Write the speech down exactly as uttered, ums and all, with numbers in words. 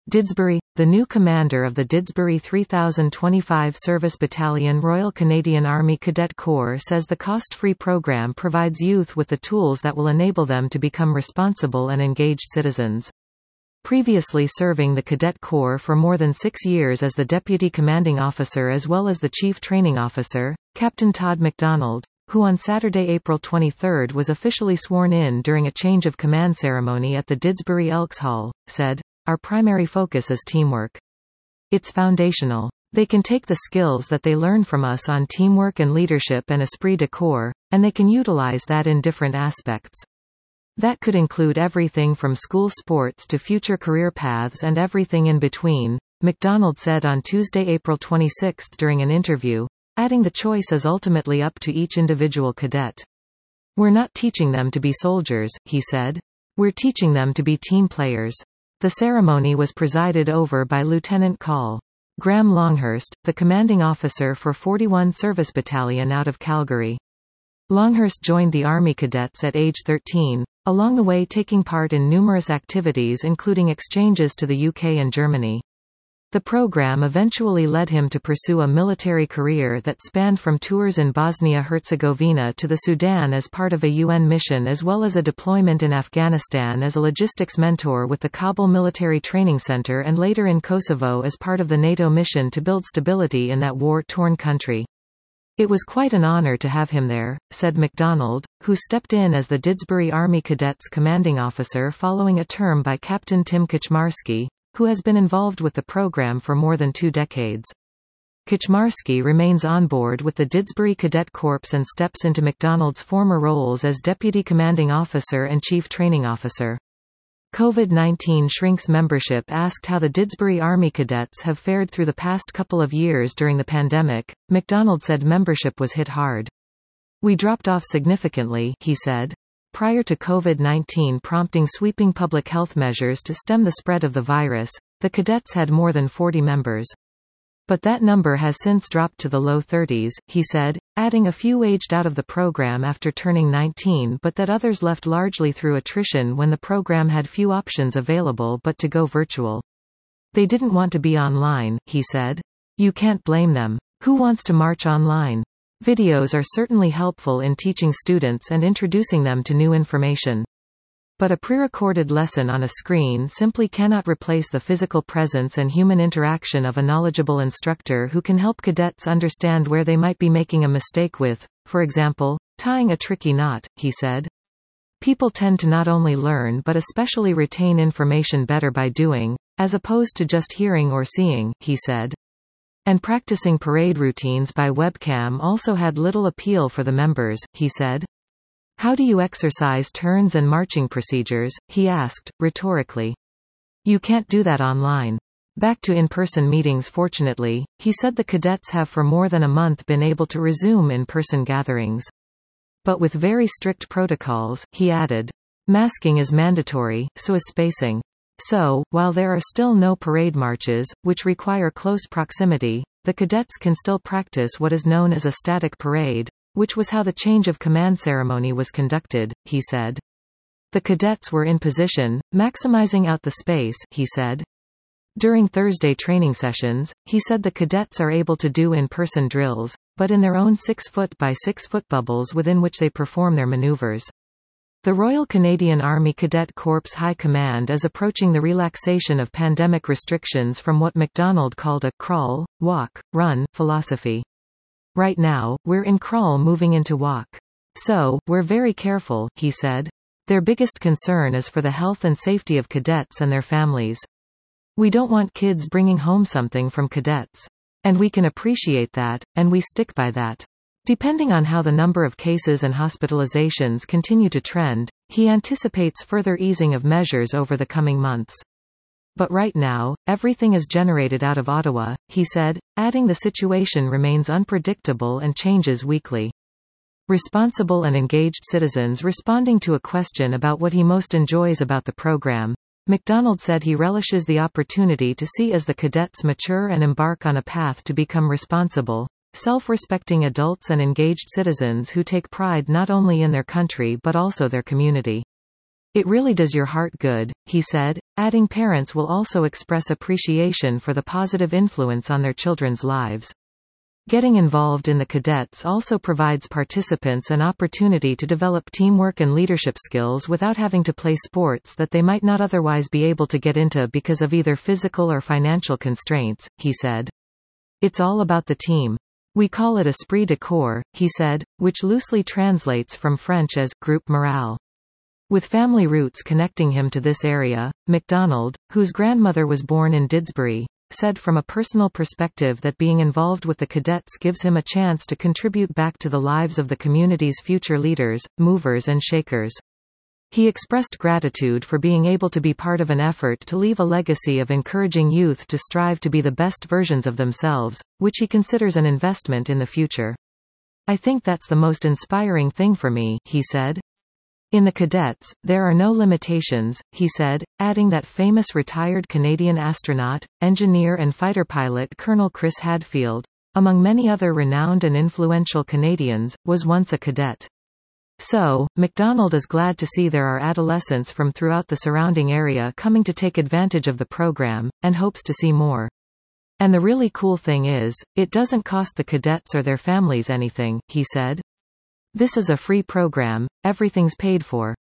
Didsbury. The new commander of the Didsbury three thousand twenty-five Service Battalion Royal Canadian Army Cadet Corps says the cost-free program provides youth with the tools that will enable them to become responsible and engaged citizens. Previously serving the Cadet Corps for more than six years as the Deputy Commanding Officer as well as the Chief Training Officer, Captain Todd McDonald, who on Saturday, April twenty-third was officially sworn in during a change of command ceremony at the Didsbury Elks Hall, said, "Our primary focus is teamwork. It's foundational. They can take the skills that they learn from us on teamwork and leadership and esprit de corps, and they can utilize that in different aspects. That could include everything from school sports to future career paths and everything in between," McDonald said on Tuesday, April twenty-sixth during an interview, adding the choice is ultimately up to each individual cadet. "We're not teaching them to be soldiers," he said. "We're teaching them to be team players." The ceremony was presided over by Lieutenant Col. Graham Longhurst, the commanding officer for forty-one Service Battalion out of Calgary. Longhurst joined the Army Cadets at age thirteen, along the way taking part in numerous activities including exchanges to the U K and Germany. The program eventually led him to pursue a military career that spanned from tours in Bosnia-Herzegovina to the Sudan as part of a U N mission as well as a deployment in Afghanistan as a logistics mentor with the Kabul Military Training Center and later in Kosovo as part of the NATO mission to build stability in that war-torn country. "It was quite an honor to have him there," said McDonald, who stepped in as the Didsbury Army Cadets commanding officer following a term by Captain Tim Kaczmarski, who has been involved with the program for more than two decades. Kaczmarski remains on board with the Didsbury Cadet Corps and steps into McDonald's former roles as Deputy Commanding Officer and Chief Training Officer. COVID nineteen shrinks membership. Asked how the Didsbury Army Cadets have fared through the past couple of years during the pandemic, McDonald said membership was hit hard. "We dropped off significantly," he said. Prior to COVID nineteen prompting sweeping public health measures to stem the spread of the virus, the cadets had more than forty members. But that number has since dropped to the low thirties, he said, adding a few aged out of the program after turning nineteen but that others left largely through attrition when the program had few options available but to go virtual. "They didn't want to be online," he said. "You can't blame them. Who wants to march online? Videos are certainly helpful in teaching students and introducing them to new information. But a pre-recorded lesson on a screen simply cannot replace the physical presence and human interaction of a knowledgeable instructor who can help cadets understand where they might be making a mistake with, for example, tying a tricky knot," he said. "People tend to not only learn but especially retain information better by doing, as opposed to just hearing or seeing," he said. And practicing parade routines by webcam also had little appeal for the members, he said. "How do you exercise turns and marching procedures?" he asked, rhetorically. "You can't do that online." Back to in-person meetings. Fortunately, he said the cadets have for more than a month been able to resume in-person gatherings. But with very strict protocols, he added. "Masking is mandatory, so is spacing. So, while there are still no parade marches, which require close proximity, the cadets can still practice what is known as a static parade, which was how the change of command ceremony was conducted," he said. "The cadets were in position, maximizing out the space," he said. During Thursday training sessions, he said the cadets are able to do in-person drills, but in their own six foot by six foot bubbles within which they perform their maneuvers. The Royal Canadian Army Cadet Corps High Command is approaching the relaxation of pandemic restrictions from what McDonald called a crawl, walk, run philosophy. "Right now, we're in crawl moving into walk. So, we're very careful," he said. "Their biggest concern is for the health and safety of cadets and their families. We don't want kids bringing home something from cadets. And we can appreciate that, and we stick by that." Depending on how the number of cases and hospitalizations continue to trend, he anticipates further easing of measures over the coming months. "But right now, everything is generated out of Ottawa," he said, adding the situation remains unpredictable and changes weekly. Responsible and engaged citizens. Responding to a question about what he most enjoys about the program, McDonald said he relishes the opportunity to see as the cadets mature and embark on a path to become responsible, self-respecting adults and engaged citizens who take pride not only in their country but also their community. It really does your heart good, he said, adding parents will also express appreciation for the positive influence on their children's lives. Getting involved in the cadets also provides participants an opportunity to develop teamwork and leadership skills without having to play sports that they might not otherwise be able to get into because of either physical or financial constraints, he said. It's all about the team. We call it esprit de corps, he said, which loosely translates from French as group morale. With family roots connecting him to this area, MacDonald, whose grandmother was born in Didsbury, said from a personal perspective that being involved with the cadets gives him a chance to contribute back to the lives of the community's future leaders, movers and shakers. He expressed gratitude for being able to be part of an effort to leave a legacy of encouraging youth to strive to be the best versions of themselves, which he considers an investment in the future. I think that's the most inspiring thing for me, he said. In the cadets, there are no limitations, he said, adding that famous retired Canadian astronaut, engineer and fighter pilot Colonel Chris Hadfield, among many other renowned and influential Canadians, was once a cadet. So, MacDonald is glad to see there are adolescents from throughout the surrounding area coming to take advantage of the program, and hopes to see more. And the really cool thing is, it doesn't cost the cadets or their families anything, he said. This is a free program, everything's paid for.